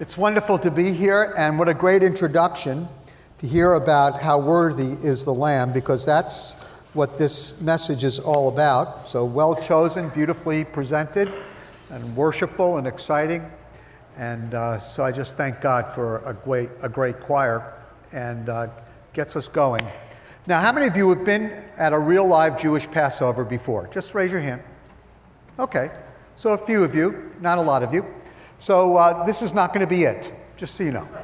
It's wonderful to be here, and what a great introduction to hear about how worthy is the Lamb, because that's what this message is all about. So well chosen, beautifully presented, and worshipful and exciting. And so I just thank God for a great choir, and gets us going. Now, how many of you have been at a real live Jewish Passover before? Just raise your hand. Okay, so a few of you, not a lot of you. So this is not going to be it, just so you know.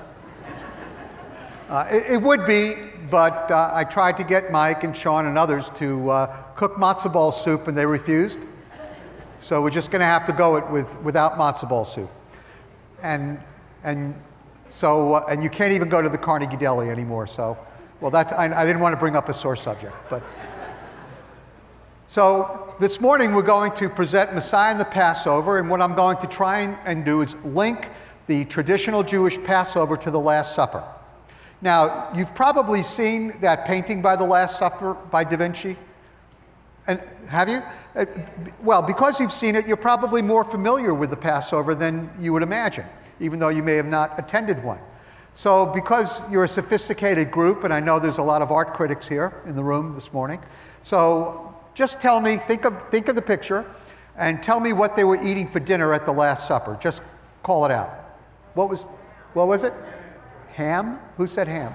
It would be, but I tried to get Mike and Sean and others to cook matzo ball soup, and they refused. So we're just going to have to go without matzo ball soup. And you can't even go to the Carnegie Deli anymore. So, well, I didn't want to bring up a sore subject, but. So this morning we're going to present Messiah and the Passover, and what I'm going to try and do is link the traditional Jewish Passover to the Last Supper. Now, you've probably seen that painting by the Last Supper by Da Vinci. And have you? Well, because you've seen it, you're probably more familiar with the Passover than you would imagine, even though you may have not attended one. So because you're a sophisticated group, and I know there's a lot of art critics here in the room this morning, so just tell me, think of the picture, and tell me what they were eating for dinner at the Last Supper. Just call it out. What was it? Ham? Who said ham?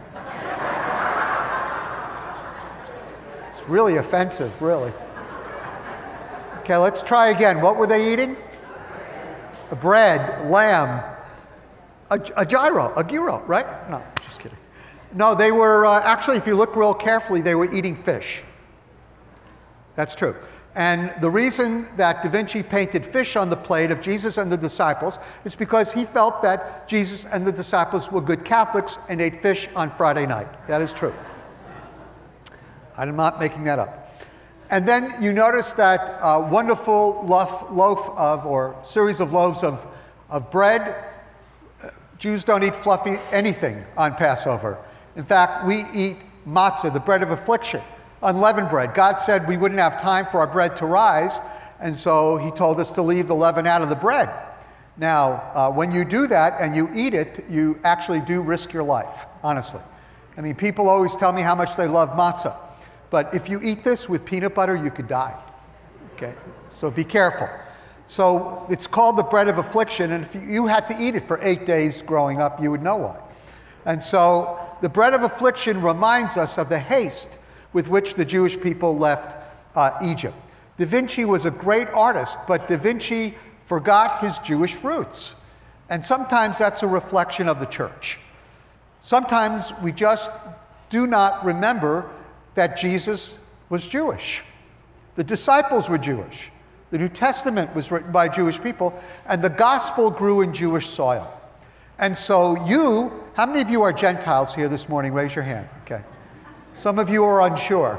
It's really offensive, really. Okay, let's try again. What were they eating? Bread, lamb, a gyro, right? No, just kidding. No, they were, actually, if you look real carefully, they were eating fish. That's true. And the reason that Da Vinci painted fish on the plate of Jesus and the disciples is because he felt that Jesus and the disciples were good Catholics and ate fish on Friday night. That is true. I'm not making that up. And then you notice that wonderful series of loaves of bread. Jews don't eat fluffy anything on Passover. In fact, we eat matzah, the bread of affliction. Unleavened bread. God said we wouldn't have time for our bread to rise, and so he told us to leave the leaven out of the bread. Now, when you do that and you eat it, you actually do risk your life, honestly. I mean, people always tell me how much they love matzah, but if you eat this with peanut butter, you could die. Okay, so be careful. So it's called the bread of affliction, and if you had to eat it for 8 days growing up, you would know why. And so the bread of affliction reminds us of the haste with which the Jewish people left Egypt. Da Vinci was a great artist, but Da Vinci forgot his Jewish roots. And sometimes that's a reflection of the church. Sometimes we just do not remember that Jesus was Jewish. The disciples were Jewish. The New Testament was written by Jewish people, and the gospel grew in Jewish soil. And so how many of you are Gentiles here this morning? Raise your hand. Okay. Some of you are unsure.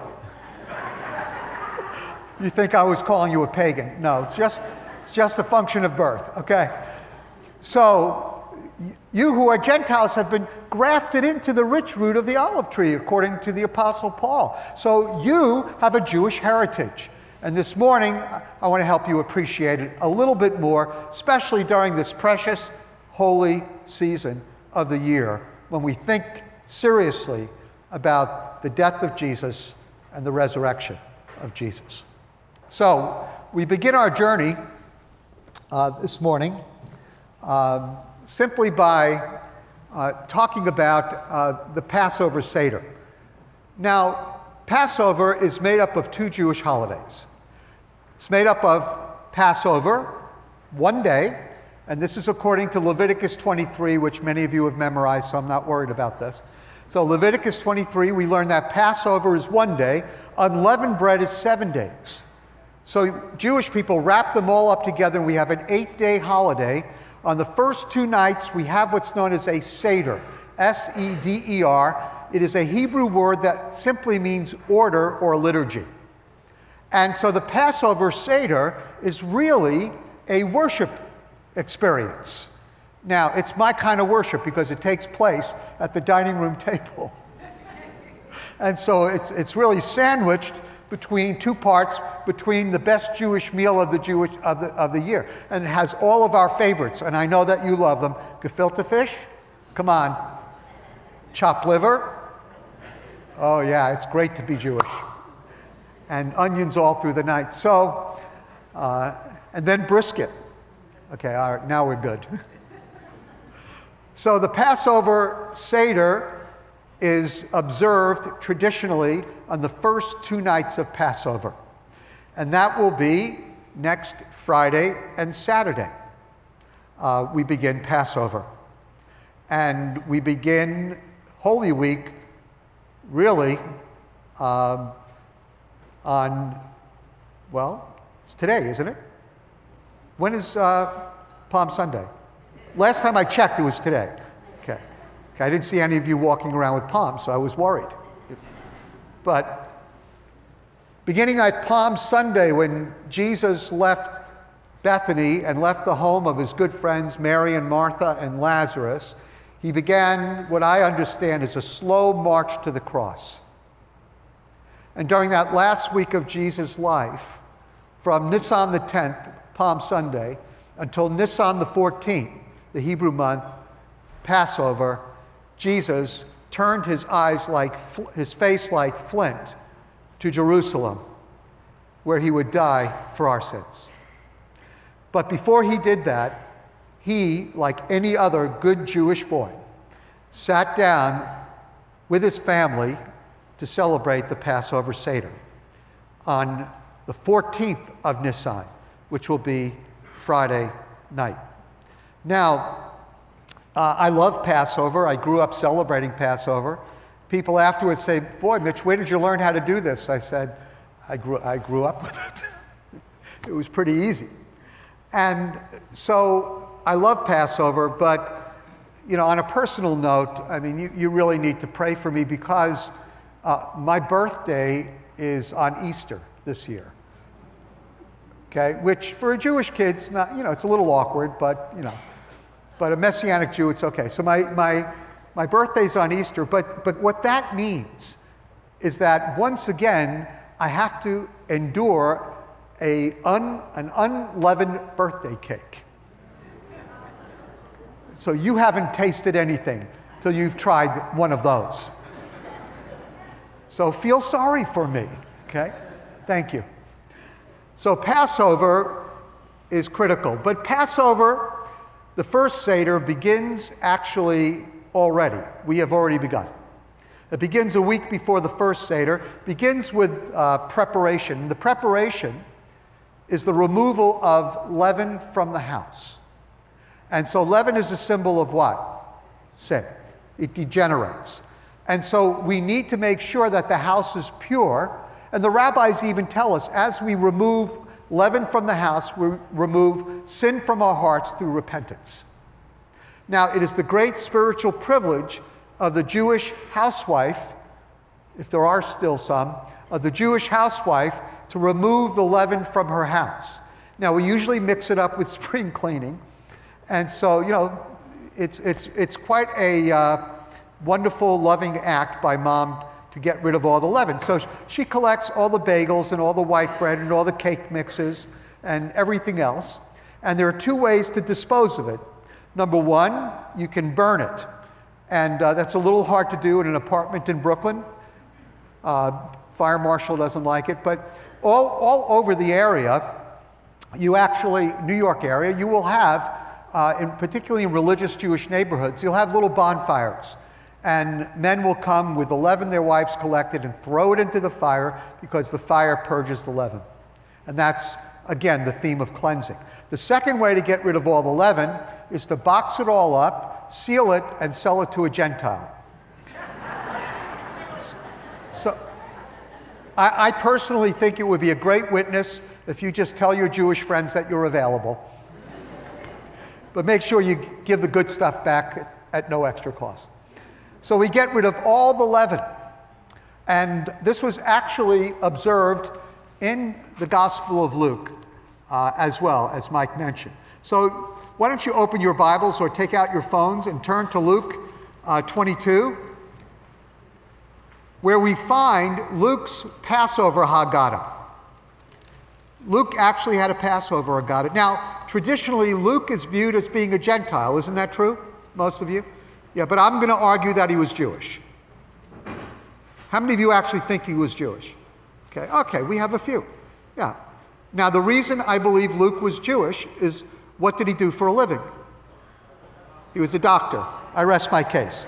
You think I was calling you a pagan. No, it's just a function of birth, okay? So you who are Gentiles have been grafted into the rich root of the olive tree, according to the Apostle Paul. So you have a Jewish heritage. And this morning, I want to help you appreciate it a little bit more, especially during this precious, holy season of the year, when we think seriously about the death of Jesus and the resurrection of Jesus. So we begin our journey this morning simply by talking about the Passover Seder. Now, Passover is made up of two Jewish holidays. It's made up of Passover, one day, and this is according to Leviticus 23, which many of you have memorized, so I'm not worried about this. So Leviticus 23, we learn that Passover is one day, unleavened bread is 7 days. So Jewish people wrap them all up together, and we have an 8-day holiday. On the first 2 nights, we have what's known as a Seder, S-E-D-E-R. It is a Hebrew word that simply means order or liturgy. And so the Passover Seder is really a worship experience. Now, it's my kind of worship because it takes place at the dining room table. And so it's really sandwiched between two parts, between the best Jewish meal of the year. And it has all of our favorites, and I know that you love them. Gefilte fish, come on. Chopped liver, oh yeah, it's great to be Jewish. And onions all through the night. So, and then brisket. Okay, all right, now we're good. So the Passover Seder is observed traditionally on the first 2 nights of Passover. And that will be next Friday and Saturday. We begin Passover. And we begin Holy Week really on, well, it's today, isn't it? When is Palm Sunday? Last time I checked, it was today. Okay. I didn't see any of you walking around with palms, so I was worried. But beginning at Palm Sunday, when Jesus left Bethany and left the home of his good friends Mary and Martha and Lazarus, he began what I understand is a slow march to the cross. And during that last week of Jesus' life, from Nisan the 10th, Palm Sunday, until Nisan the 14th, the Hebrew month, Passover, Jesus turned his face like flint to Jerusalem, where he would die for our sins. But before he did that, he, like any other good Jewish boy, sat down with his family to celebrate the Passover Seder on the 14th of Nisan, which will be Friday night. Now, I love Passover. I grew up celebrating Passover. People afterwards say, boy, Mitch, where did you learn how to do this? I said, I grew up with it. It was pretty easy. And so I love Passover, but you know, on a personal note, I mean, you really need to pray for me because my birthday is on Easter this year. Okay, which for a Jewish kid, it's not, you know, it's a little awkward, but you know, but a Messianic Jew, it's okay. So my birthday's on Easter, but what that means is that once again, I have to endure an unleavened birthday cake. So you haven't tasted anything till you've tried one of those. So feel sorry for me, okay? Thank you. So Passover is critical, but Passover, the first Seder, begins actually already. We have already begun. It begins a week before the first Seder, begins with preparation. The preparation is the removal of leaven from the house. And so leaven is a symbol of what? Sin. It degenerates. And so we need to make sure that the house is pure. And the rabbis even tell us, as we remove leaven from the house, we remove sin from our hearts through repentance. Now, it is the great spiritual privilege of the Jewish housewife, if there are still some, of the Jewish housewife to remove the leaven from her house. Now, we usually mix it up with spring cleaning. And so, you know, it's quite a wonderful, loving act by mom to get rid of all the leaven. So she collects all the bagels and all the white bread and all the cake mixes and everything else. And there are 2 ways to dispose of it. Number 1, you can burn it. And that's a little hard to do in an apartment in Brooklyn. Fire marshal doesn't like it. But all over the area, you actually, New York area, you will have, particularly in religious Jewish neighborhoods, you'll have little bonfires. And men will come with the leaven their wives collected and throw it into the fire because the fire purges the leaven. And that's, again, the theme of cleansing. The second way to get rid of all the leaven is to box it all up, seal it, and sell it to a Gentile. So I personally think it would be a great witness if you just tell your Jewish friends that you're available. But make sure you give the good stuff back at no extra cost. So we get rid of all the leaven. And this was actually observed in the Gospel of Luke as well, as Mike mentioned. So why don't you open your Bibles or take out your phones and turn to Luke 22. where we find Luke's Passover Haggadah. Luke actually had a Passover Haggadah. Now, traditionally, Luke is viewed as being a Gentile. Isn't that true, most of you? Yeah, but I'm going to argue that he was Jewish. How many of you actually think he was Jewish? Okay, we have a few. Yeah. Now, the reason I believe Luke was Jewish is, what did he do for a living? He was a doctor. I rest my case.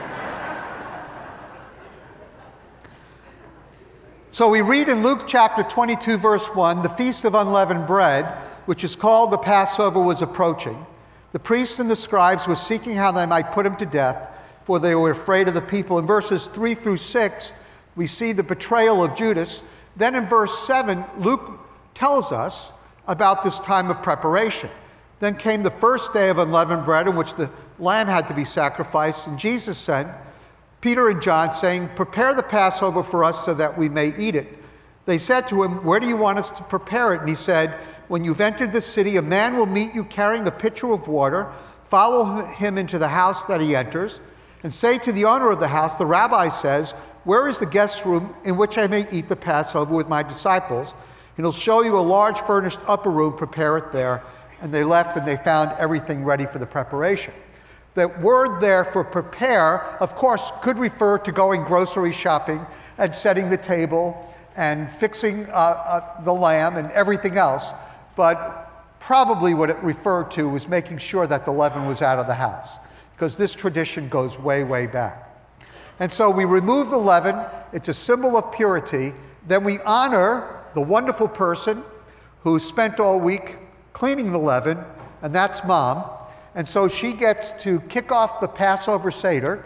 So we read in Luke chapter 22, verse 1, the Feast of Unleavened Bread, which is called the Passover, was approaching. The priests and the scribes were seeking how they might put him to death, for they were afraid of the people. In verses 3 through 6, we see the betrayal of Judas. Then in verse 7, Luke tells us about this time of preparation. Then came the first day of unleavened bread, in which the lamb had to be sacrificed, and Jesus sent Peter and John, saying, "Prepare the Passover for us so that we may eat it." They said to him, "Where do you want us to prepare it?" And he said, "When you've entered the city, a man will meet you carrying a pitcher of water. Follow him into the house that he enters, and say to the owner of the house, 'The rabbi says, where is the guest room in which I may eat the Passover with my disciples?' And he'll show you a large furnished upper room. Prepare it there." And they left, and they found everything ready for the preparation. The word there for prepare, of course, could refer to going grocery shopping and setting the table and fixing the lamb and everything else, but probably what it referred to was making sure that the leaven was out of the house, because this tradition goes way, way back. And so we remove the leaven. It's a symbol of purity. Then we honor the wonderful person who spent all week cleaning the leaven, and that's Mom. And so she gets to kick off the Passover Seder.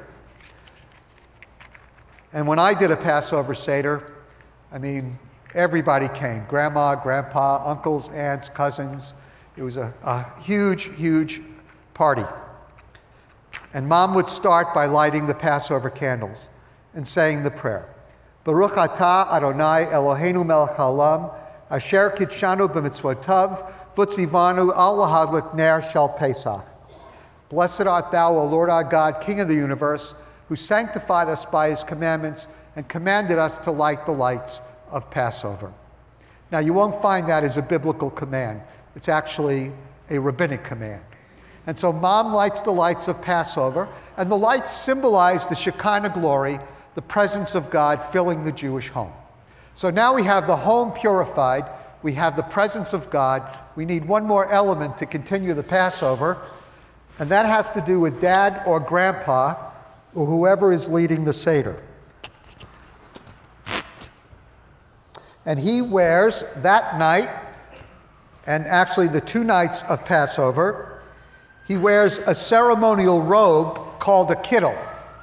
And when I did a Passover Seder, I mean, everybody came. Grandma, grandpa, uncles, aunts, cousins. It was a huge, huge party. And Mom would start by lighting the Passover candles and saying the prayer. Baruch atah Adonai Eloheinu melech haolam, asher kitshanu b'mitzvotav, v'tzivanu al lahadlik ner shel Pesach. Blessed art thou, O Lord our God, King of the universe, who sanctified us by his commandments and commanded us to light the lights of Passover. Now, you won't find that as a biblical command. It's actually a rabbinic command. And so Mom lights the lights of Passover, and the lights symbolize the Shekinah glory, the presence of God filling the Jewish home. So now we have the home purified, we have the presence of God. We need one more element to continue the Passover, and that has to do with Dad or Grandpa, or whoever is leading the Seder. And he wears that night, and actually the 2 nights of Passover, he wears a ceremonial robe called a kittel.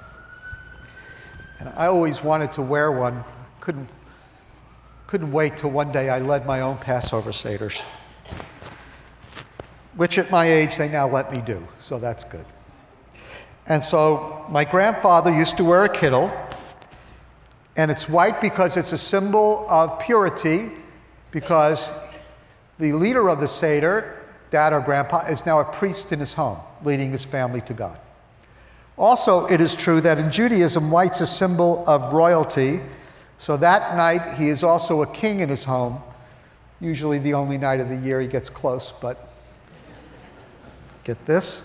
And I always wanted to wear one. Couldn't wait till one day I led my own Passover Seders, which at my age they now let me do, so that's good. And so my grandfather used to wear a kittel, and it's white because it's a symbol of purity, because the leader of the Seder, Dad or Grandpa, is now a priest in his home, leading his family to God. Also, it is true that in Judaism, white's a symbol of royalty, so that night he is also a king in his home, usually the only night of the year he gets close, but get this.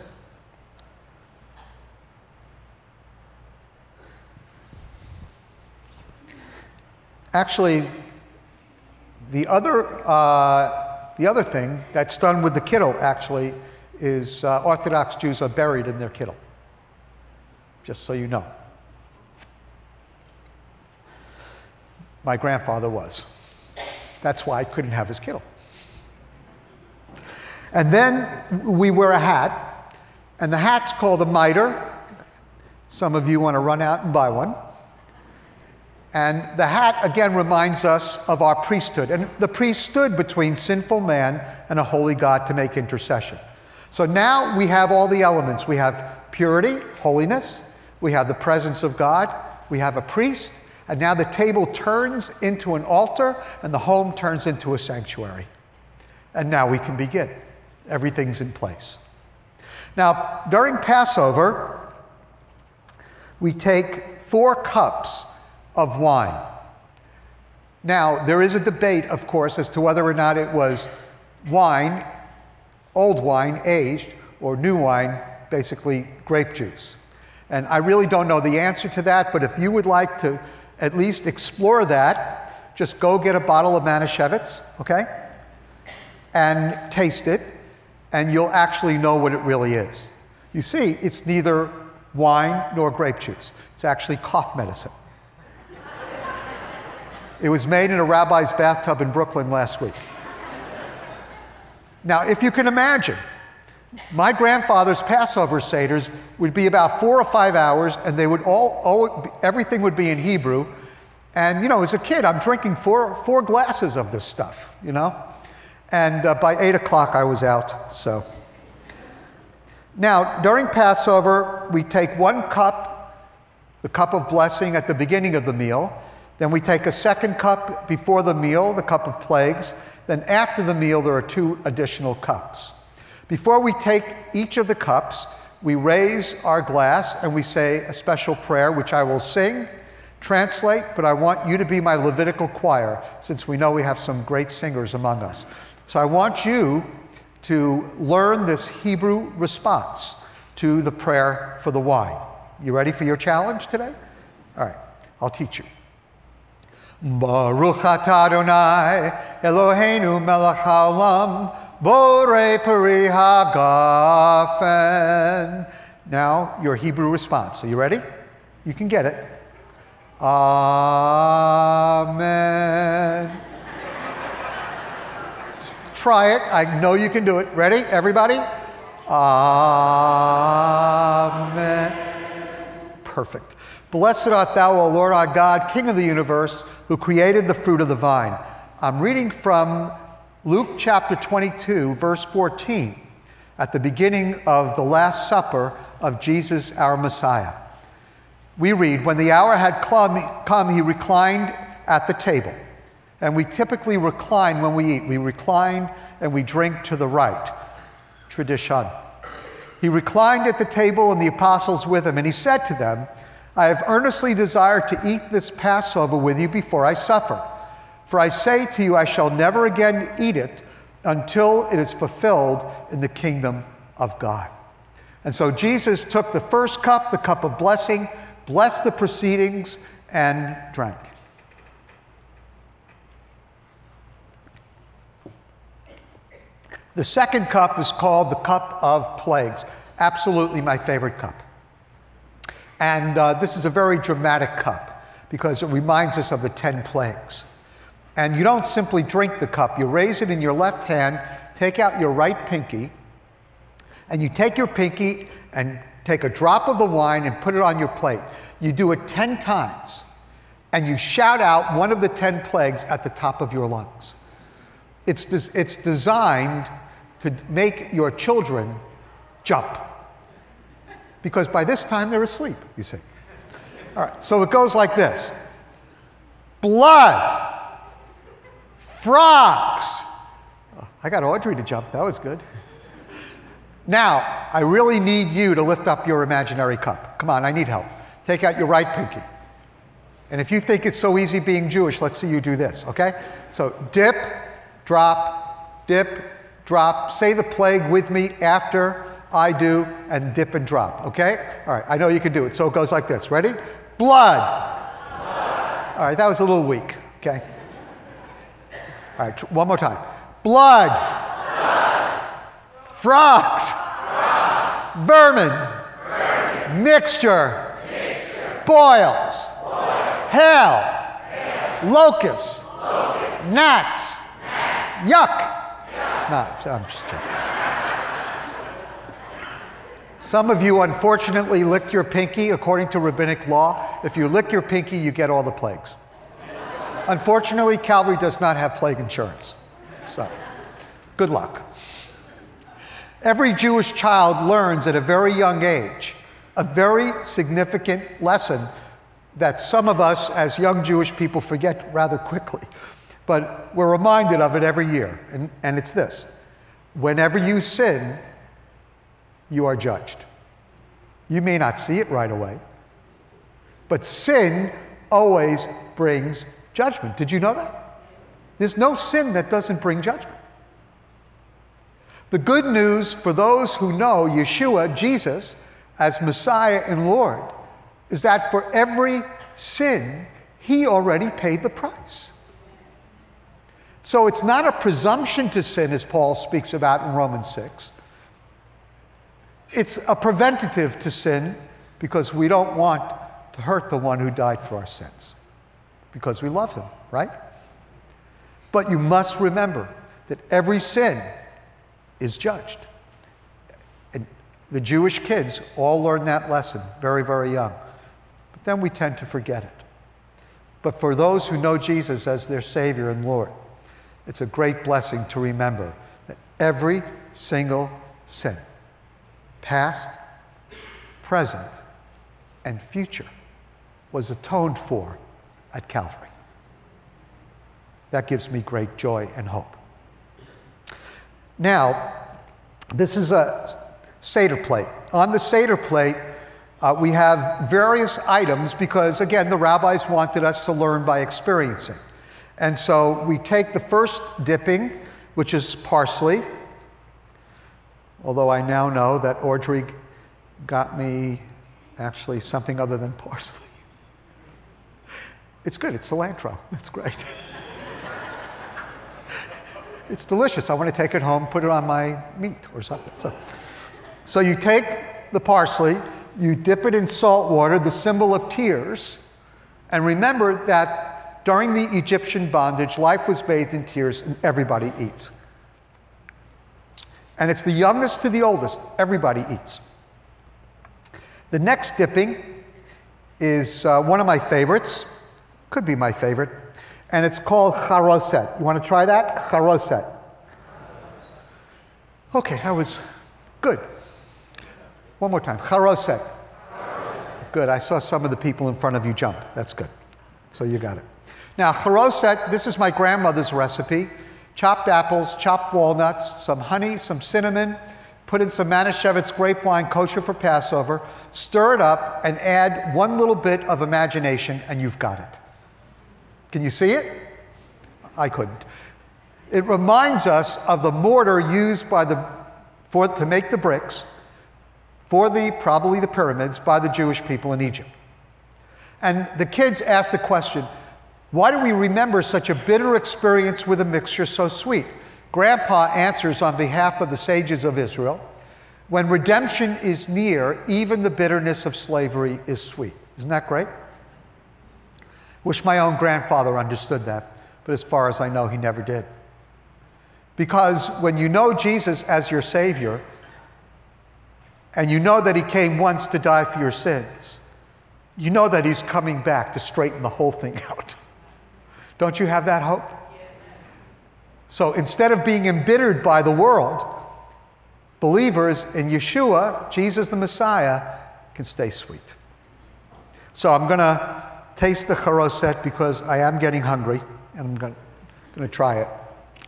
Actually, the other thing that's done with the kittel actually is Orthodox Jews are buried in their kittel, just so you know. My grandfather was. That's why I couldn't have his kittel. And then we wear a hat, and the hat's called a mitre. Some of you want to run out and buy one. And the hat, again, reminds us of our priesthood. And the priest stood between sinful man and a holy God to make intercession. So now we have all the elements. We have purity, holiness. We have the presence of God. We have a priest. And now the table turns into an altar, and the home turns into a sanctuary. And now we can begin. Everything's in place. Now, during Passover, we take 4 cups of wine. Now, there is a debate, of course, as to whether or not it was wine, old wine, aged, or new wine, basically grape juice. And I really don't know the answer to that, but if you would like to at least explore that, just go get a bottle of Manischewitz, okay? And taste it, and you'll actually know what it really is. You see, it's neither wine nor grape juice. It's actually cough medicine. It was made in a rabbi's bathtub in Brooklyn last week. Now, if you can imagine, my grandfather's Passover Seders would be about 4 or 5 hours, and they would everything would be in Hebrew. And, you know, as a kid, I'm drinking four glasses of this stuff, you know? And by 8 o'clock, I was out, so. Now, during Passover, we take 1 cup, the cup of blessing at the beginning of the meal. Then we take a 2nd cup before the meal, the cup of plagues. Then after the meal, there are 2 additional cups. Before we take each of the cups, we raise our glass and we say a special prayer, which I will sing, translate, but I want you to be my Levitical choir, since we know we have some great singers among us. So I want you to learn this Hebrew response to the prayer for the wine. You ready for your challenge today? All right, I'll teach you. Baruch atah Adonai Eloheinu melech haolam borei peri hagafen. Now, your Hebrew response. Are you ready? You can get it. Amen. Try it. I know you can do it. Ready, everybody? Amen. Perfect. Blessed art thou, O Lord our God, King of the universe, who created the fruit of the vine. I'm reading from Luke chapter 22, verse 14, at the beginning of the Last Supper of Jesus, our Messiah. We read, when the hour had come, he reclined at the table. And we typically recline when we eat. We recline and we drink to the right. Tradition. He reclined at the table and the apostles with him, and he said to them, I have earnestly desired to eat this Passover with you before I suffer. For I say to you, I shall never again eat it until it is fulfilled in the kingdom of God. And so Jesus took the first cup, the cup of blessing, blessed the proceedings, and drank. The second cup is called the cup of plagues. Absolutely my favorite cup. And this is a very dramatic cup because it reminds us of the 10 plagues. And you don't simply drink the cup. You raise it in your left hand, take out your right pinky, and you take your pinky and take a drop of the wine and put it on your plate. You do it 10 times, and you shout out one of the 10 plagues at the top of your lungs. It's designed to make your children jump, because by this time they're asleep, you see. All right, so it goes like this. Blood, frogs. Oh, I got Audrey to jump, that was good. Now, I really need you to lift up your imaginary cup. Come on, I need help. Take out your right pinky. And if you think it's so easy being Jewish, let's see you do this, okay? So dip, drop, say the plague with me after I do, and dip and drop, okay? All right, I know you can do it. So it goes like this. Ready? Blood. All right, that was a little weak, okay? All right, one more time. Blood. Frogs. Vermin. Mixture. Boils. Hail. Locusts. Gnats. Yuck. No, I'm just joking. Some of you, unfortunately, licked your pinky according to rabbinic law. If you lick your pinky, you get all the plagues. Unfortunately, Calvary does not have plague insurance. So, good luck. Every Jewish child learns at a very young age a very significant lesson that some of us as young Jewish people forget rather quickly. But we're reminded of it every year, and it's this. Whenever you sin, you are judged. You may not see it right away, but sin always brings judgment. Did you know that? There's no sin that doesn't bring judgment. The good news for those who know Yeshua, Jesus, as Messiah and Lord, is that for every sin, he already paid the price. So it's not a presumption to sin, as Paul speaks about in Romans 6. It's a preventative to sin because we don't want to hurt the one who died for our sins, because we love him, right? But you must remember that every sin is judged. And the Jewish kids all learn that lesson very, very young. But then we tend to forget it. But for those who know Jesus as their Savior and Lord, it's a great blessing to remember that every single sin, past, present, and future, was atoned for at Calvary. That gives me great joy and hope. Now, this is a Seder plate. On the Seder plate, we have various items because, again, the rabbis wanted us to learn by experiencing. And so we take the first dipping, which is parsley, although I now know that Audrey got me actually something other than parsley. It's good, it's cilantro, it's great. It's delicious. I want to take it home, put it on my meat or something. So you take the parsley, you dip it in salt water, the symbol of tears, and remember that during the Egyptian bondage, life was bathed in tears and everybody eats. And it's the youngest to the oldest, everybody eats. The next dipping is one of my favorites, could be my favorite, and it's called charoset. You want to try that? Charoset. Okay, that was good. One more time. Charoset. Good. I saw some of the people in front of you jump. That's good. So you got it. Now, charoset, this is my grandmother's recipe. Chopped apples, chopped walnuts, some honey, some cinnamon, put in some Manischewitz grape wine kosher for Passover, stir it up, and add one little bit of imagination, and you've got it. Can you see it? I couldn't. It reminds us of the mortar used to make the bricks for probably the pyramids by the Jewish people in Egypt. And the kids ask the question, why do we remember such a bitter experience with a mixture so sweet? Grandpa answers on behalf of the sages of Israel, when redemption is near, even the bitterness of slavery is sweet. Isn't that great? Wish my own grandfather understood that, but as far as I know, he never did. Because when you know Jesus as your Savior, and you know that he came once to die for your sins, you know that he's coming back to straighten the whole thing out. Don't you have that hope? So instead of being embittered by the world, believers in Yeshua, Jesus the Messiah, can stay sweet. So I'm going to taste the charoset because I am getting hungry, and I'm going to try it.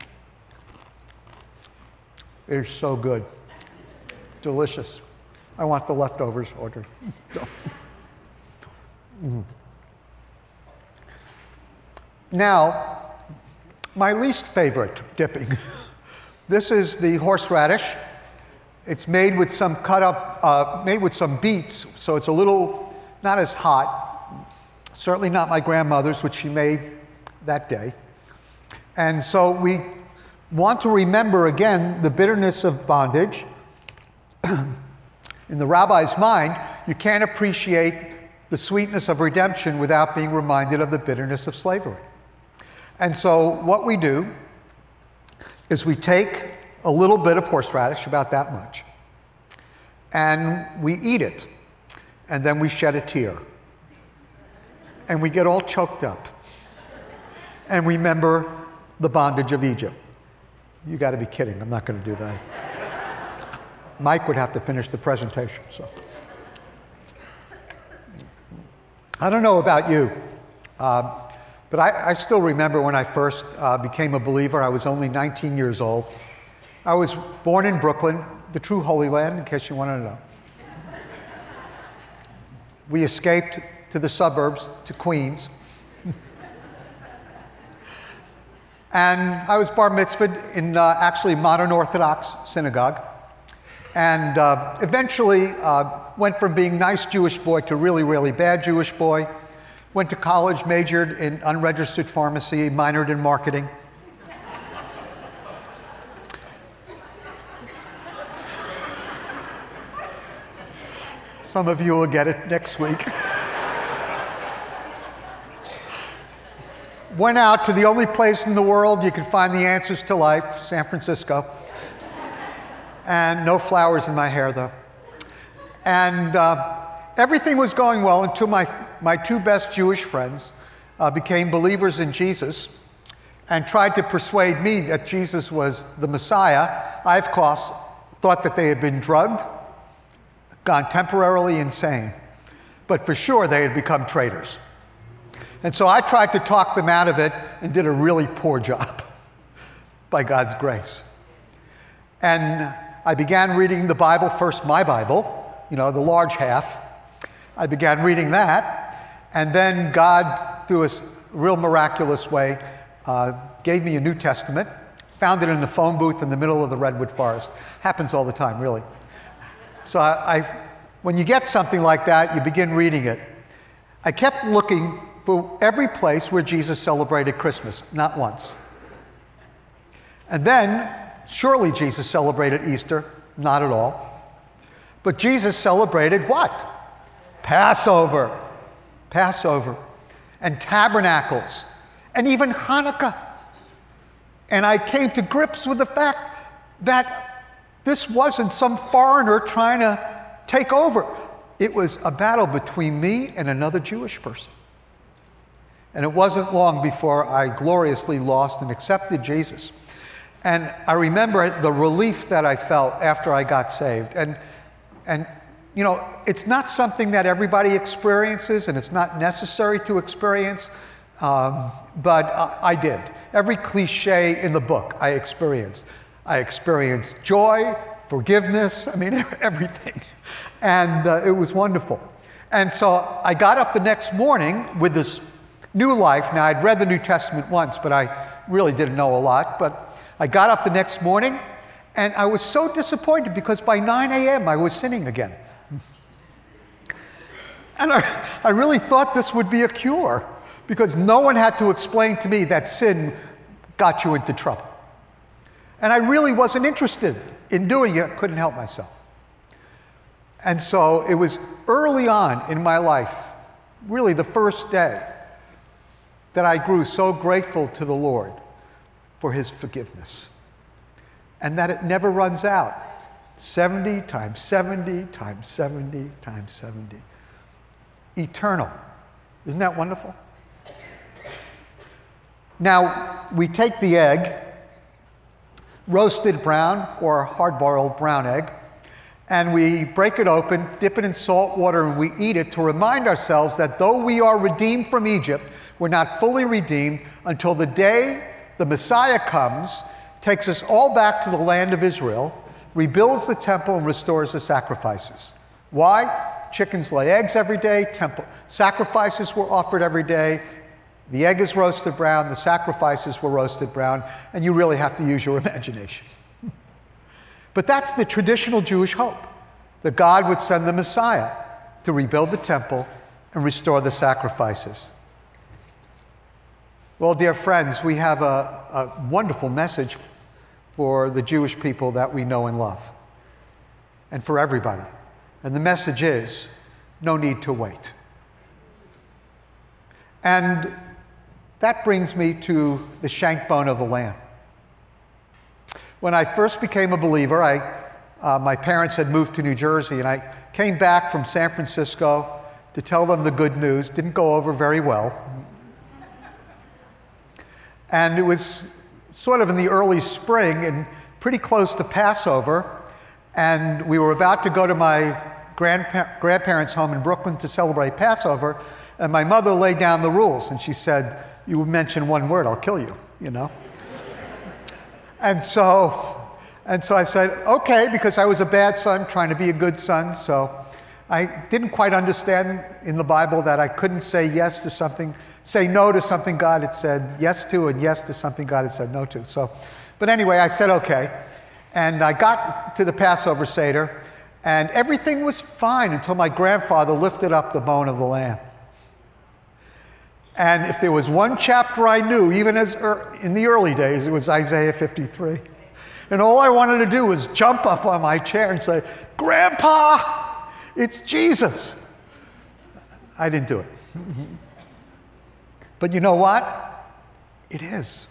It's so good. Delicious. I want the leftovers, Audrey. Now, my least favorite dipping. This is the horseradish. It's made with some made with some beets, so it's a little not as hot. Certainly not my grandmother's, which she made that day. And so we want to remember again the bitterness of bondage. In the rabbi's mind, you can't appreciate the sweetness of redemption without being reminded of the bitterness of slavery. And so what we do is we take a little bit of horseradish, about that much, and we eat it, and then we shed a tear. And we get all choked up and remember the bondage of Egypt. You got to be kidding. I'm not going to do that. Mike would have to finish the presentation. So, I don't know about you, but I still remember when I first became a believer. I was only 19 years old. I was born in Brooklyn, the true Holy Land, in case you wanted to know. We escaped to the suburbs, to Queens, And I was bar mitzvahed in actually modern Orthodox synagogue. And eventually went from being nice Jewish boy to really, really bad Jewish boy. Went to college, majored in unregistered pharmacy, minored in marketing. Some of you will get it next week. Went out to the only place in the world you could find the answers to life, San Francisco. And no flowers in my hair, though. And everything was going well until my two best Jewish friends became believers in Jesus and tried to persuade me that Jesus was the Messiah. I, of course, thought that they had been drugged, gone temporarily insane, but for sure they had become traitors. And so I tried to talk them out of it and did a really poor job by God's grace. And I began reading the Bible, first my Bible, the large half. I began reading that, and then God, through a real miraculous way, gave me a New Testament, found it in a phone booth in the middle of the redwood forest. Happens all the time, really. So when you get something like that, you begin reading it. I kept looking for every place where Jesus celebrated Christmas, not once. And then, surely Jesus celebrated Easter, not at all. But Jesus celebrated what? Passover, and tabernacles, and even Hanukkah. And I came to grips with the fact that this wasn't some foreigner trying to take over. It was a battle between me and another Jewish person. And it wasn't long before I gloriously lost and accepted Jesus. And I remember the relief that I felt after I got saved. And it's not something that everybody experiences, and it's not necessary to experience, but I did. Every cliche in the book I experienced. I experienced joy, forgiveness, everything. And it was wonderful. And so I got up the next morning with this new life. Now, I'd read the New Testament once, but I really didn't know a lot. But I got up the next morning, and I was so disappointed because by 9 a.m. I was sinning again. And I really thought this would be a cure, because no one had to explain to me that sin got you into trouble. And I really wasn't interested in doing it, couldn't help myself. And so it was early on in my life, really the first day, that I grew so grateful to the Lord for his forgiveness. And that it never runs out. 70 times 70 times 70 times 70. Eternal. Isn't that wonderful? Now, we take the egg, roasted brown or hard-boiled brown egg, and we break it open, dip it in salt water, and we eat it to remind ourselves that though we are redeemed from Egypt, we're not fully redeemed until the day the Messiah comes, takes us all back to the land of Israel, rebuilds the temple, and restores the sacrifices. Why? Chickens lay eggs every day, sacrifices were offered every day, the egg is roasted brown, the sacrifices were roasted brown, and you really have to use your imagination. But that's the traditional Jewish hope, that God would send the Messiah to rebuild the temple and restore the sacrifices. Well, dear friends, we have a wonderful message for the Jewish people that we know and love, and for everybody. And the message is, no need to wait. And that brings me to the shank bone of the lamb. When I first became a believer, my parents had moved to New Jersey, and I came back from San Francisco to tell them the good news. Didn't go over very well. And it was sort of in the early spring and pretty close to Passover, and we were about to go to my grandparents' home in Brooklyn to celebrate Passover, and my mother laid down the rules, and she said, "You mention one word, I'll kill you," And so I said, okay, because I was a bad son trying to be a good son. So I didn't quite understand in the Bible that I couldn't say yes to something, say no to something God had said yes to, and yes to something God had said no to. So, but anyway, I said okay. And I got to the Passover Seder, and everything was fine until my grandfather lifted up the bone of the lamb. And if there was one chapter I knew, even as in the early days, it was Isaiah 53. And all I wanted to do was jump up on my chair and say, "Grandpa, it's Jesus." I didn't do it. But you know what? It is.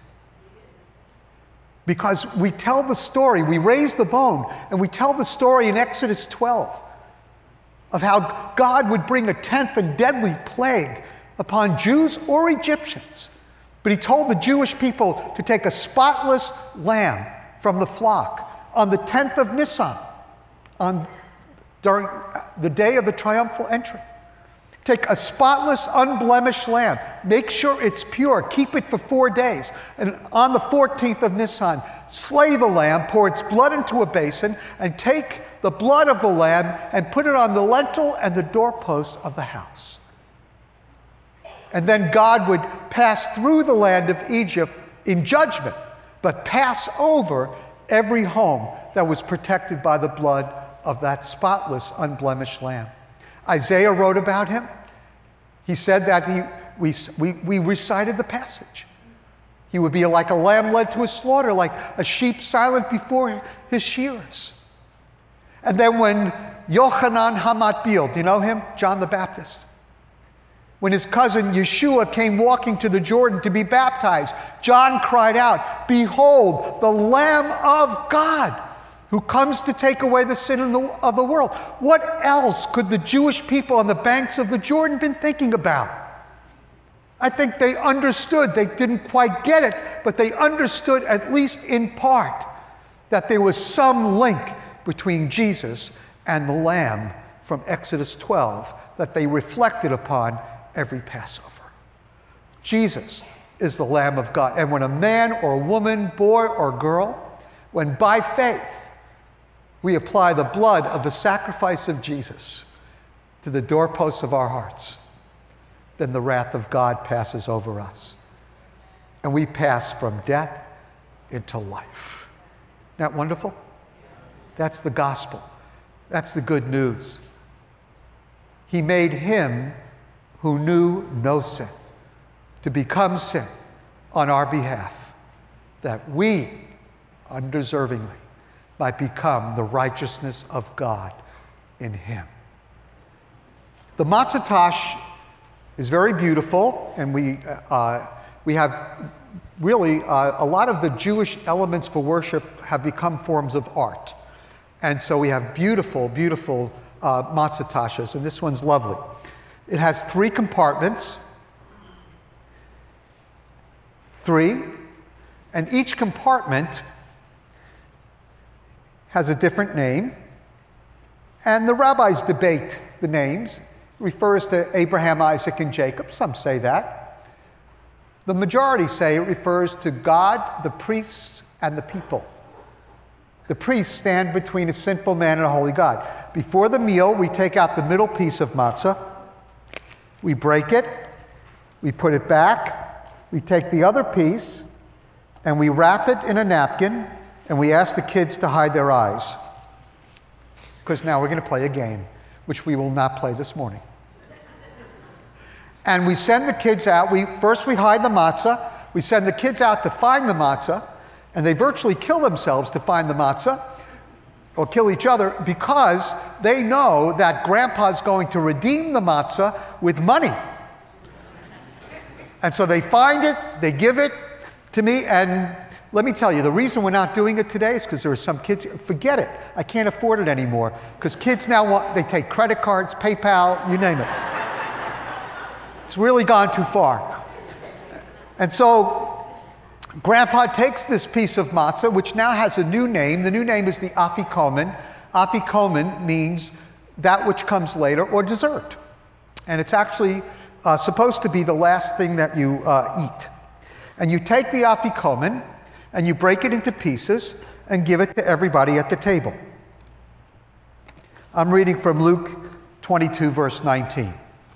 Because we tell the story, we raise the bone, and we tell the story in Exodus 12 of how God would bring a 10th and deadly plague upon Jews or Egyptians. But he told the Jewish people to take a spotless lamb from the flock on the 10th of Nisan, during the day of the triumphal entry. Take a spotless, unblemished lamb. Make sure it's pure. Keep it for 4 days. And on the 14th of Nisan, slay the lamb, pour its blood into a basin, and take the blood of the lamb and put it on the lintel and the doorposts of the house. And then God would pass through the land of Egypt in judgment, but pass over every home that was protected by the blood of that spotless, unblemished lamb. Isaiah wrote about him. He said that we recited the passage. He would be like a lamb led to a slaughter, like a sheep silent before his shearers. And then when Yochanan HaMatbil, do you know him? John the Baptist. When his cousin Yeshua came walking to the Jordan to be baptized, John cried out, "Behold, the Lamb of God, who comes to take away the sin of the world." What else could the Jewish people on the banks of the Jordan been thinking about? I think they understood. They didn't quite get it, but they understood, at least in part, that there was some link between Jesus and the Lamb from Exodus 12 that they reflected upon every Passover. Jesus is the Lamb of God. And when a man or woman, boy or girl, when by faith we apply the blood of the sacrifice of Jesus to the doorposts of our hearts, then the wrath of God passes over us. And we pass from death into life. Isn't that wonderful? That's the gospel. That's the good news. He made him who knew no sin to become sin on our behalf, that we, undeservingly, might become the righteousness of God in him. The matzah tash is very beautiful, and we have really a lot of the Jewish elements for worship have become forms of art. And so we have beautiful, beautiful matzah tashes, and this one's lovely. It has 3 compartments, 3, and each compartment has a different name, and the rabbis debate the names. It refers to Abraham, Isaac, and Jacob. Some say that. The majority say it refers to God, the priests, and the people. The priests stand between a sinful man and a holy God. Before the meal, we take out the middle piece of matzah, we break it, we put it back, we take the other piece, and we wrap it in a napkin, and we ask the kids to hide their eyes. Because now we're going to play a game, which we will not play this morning. And we send the kids out. First we hide the matzah. We send the kids out to find the matzah, and they virtually kill themselves to find the matzah, or kill each other, because they know that Grandpa's going to redeem the matzah with money. And so they find it, they give it to me, and let me tell you, the reason we're not doing it today is because there are some kids, forget it, I can't afford it anymore, because kids now they take credit cards, PayPal, you name it. It's really gone too far. And so Grandpa takes this piece of matzah, which now has a new name. The new name is the afikomen. Afikomen means that which comes later, or dessert. And it's actually supposed to be the last thing that you eat. And you take the afikomen, and you break it into pieces, and give it to everybody at the table. I'm reading from Luke 22, verse 19.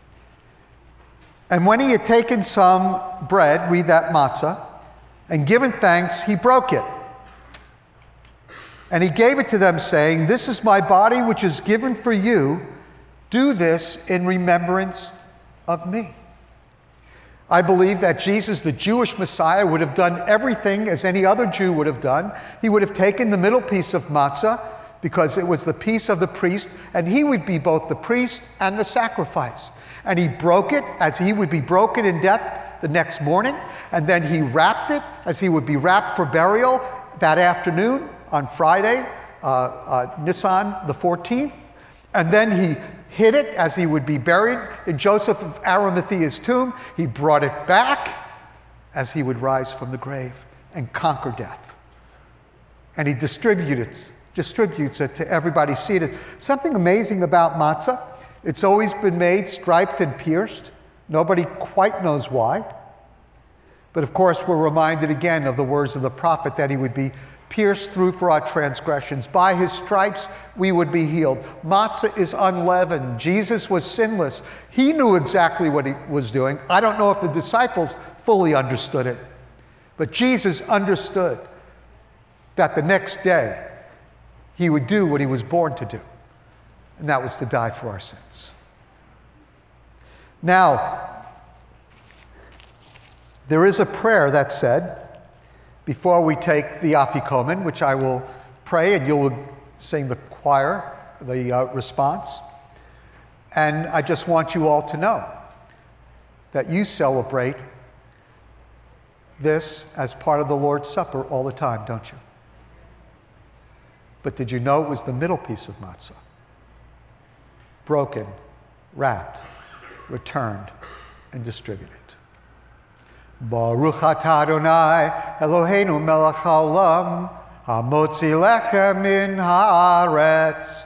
And when he had taken some bread, read that matzah, and given thanks, he broke it. And he gave it to them, saying, "This is my body, which is given for you. Do this in remembrance of me." I believe that Jesus, the Jewish Messiah, would have done everything as any other Jew would have done. He would have taken the middle piece of matzah, because it was the piece of the priest, and he would be both the priest and the sacrifice. And he broke it as he would be broken in death the next morning, and then he wrapped it as he would be wrapped for burial that afternoon on Friday, Nisan the 14th, and then he hid it as he would be buried in Joseph of Arimathea's tomb. He brought it back as he would rise from the grave and conquer death. And he distributes it to everybody seated. Something amazing about matzah, it's always been made striped and pierced. Nobody quite knows why. But of course, we're reminded again of the words of the prophet that he would be pierced through for our transgressions. By his stripes, we would be healed. Matzah is unleavened. Jesus was sinless. He knew exactly what he was doing. I don't know if the disciples fully understood it, but Jesus understood that the next day he would do what he was born to do, and that was to die for our sins. Now, there is a prayer that's said before we take the afikomen, which I will pray, and you'll sing the choir, the response. And I just want you all to know that you celebrate this as part of the Lord's Supper all the time, don't you? But did you know it was the middle piece of matzah? Broken, wrapped, returned, and distributed. Baruch atah Adonai Eloheinu melech haolam hamotzi lechem min haaretz.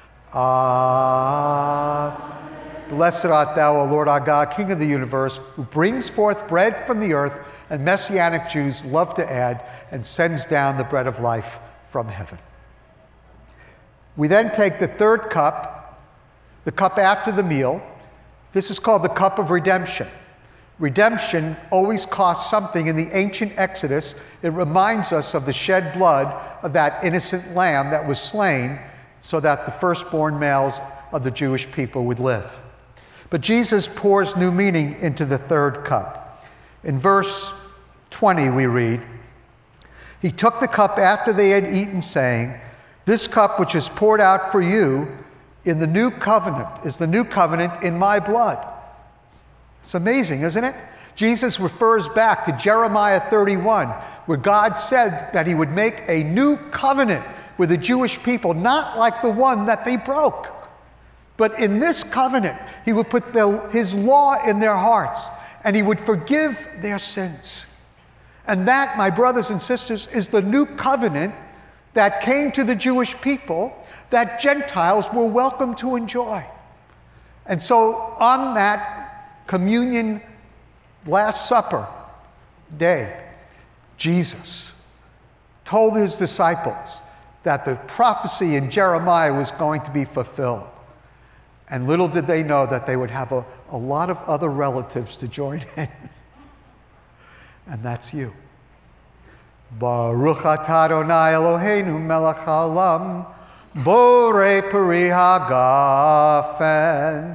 Blessed art thou, O Lord our God, King of the universe, who brings forth bread from the earth, and Messianic Jews love to add, and sends down the bread of life from heaven. We then take the third cup, the cup after the meal. This is called the cup of redemption. Redemption always costs something. In the ancient Exodus, it reminds us of the shed blood of that innocent lamb that was slain so that the firstborn males of the Jewish people would live. But Jesus pours new meaning into the third cup. In verse 20 we read, "He took the cup after they had eaten, saying, 'This cup which is poured out for you in the new covenant is the new covenant in my blood.'" It's amazing, isn't it? Jesus refers back to Jeremiah 31, where God said that he would make a new covenant with the Jewish people, not like the one that they broke. But in this covenant, he would put his law in their hearts, and he would forgive their sins. And that, my brothers and sisters, is the new covenant that came to the Jewish people that Gentiles were welcome to enjoy. And so on that communion Last Supper day, Jesus told his disciples that the prophecy in Jeremiah was going to be fulfilled. And little did they know that they would have a lot of other relatives to join in. And that's you. Baruch atah Adonai Eloheinu melech haolam borei peri hagafen.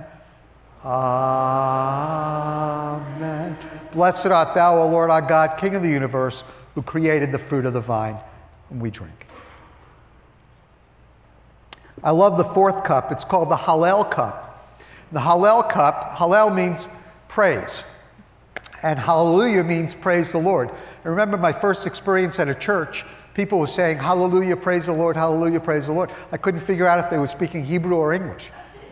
Amen. Blessed art thou, O Lord our God, King of the universe, who created the fruit of the vine, and we drink. I love the fourth cup. It's called the Hallel cup. The Hallel cup, Hallel means praise, and hallelujah means praise the Lord. I remember my first experience at a church, people were saying, hallelujah, praise the Lord, hallelujah, praise the Lord. I couldn't figure out if they were speaking Hebrew or English.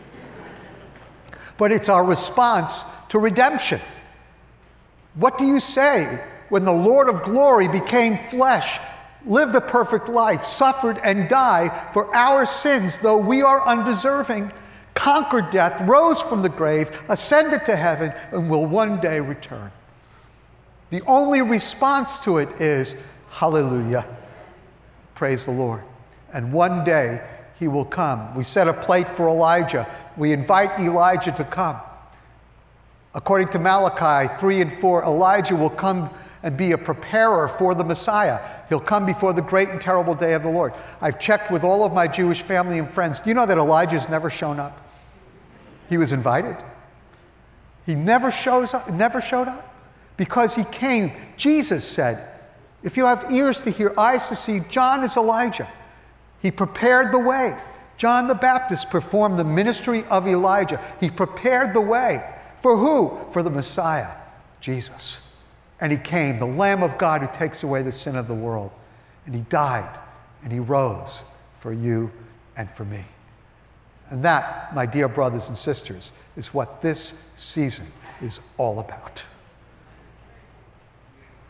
But it's our response to redemption. What do you say when the Lord of glory became flesh, lived a perfect life, suffered and died for our sins, though we are undeserving, conquered death, rose from the grave, ascended to heaven, and will one day return? The only response to it is, hallelujah, praise the Lord. And one day he will come. We set a plate for Elijah we invite Elijah to come. According to Malachi 3 and 4, Elijah will come and be a preparer for the Messiah. He'll come before the great and terrible day of the Lord. I've checked with all of my Jewish family and friends. Do you know that Elijah's never shown up? He was invited. He never showed up because he came. Jesus said, if you have ears to hear, eyes to see, John is Elijah. He prepared the way. John the Baptist performed the ministry of Elijah. He prepared the way. For who? For the Messiah, Jesus. And he came, the Lamb of God who takes away the sin of the world. And he died and he rose for you and for me. And that, my dear brothers and sisters, is what this season is all about.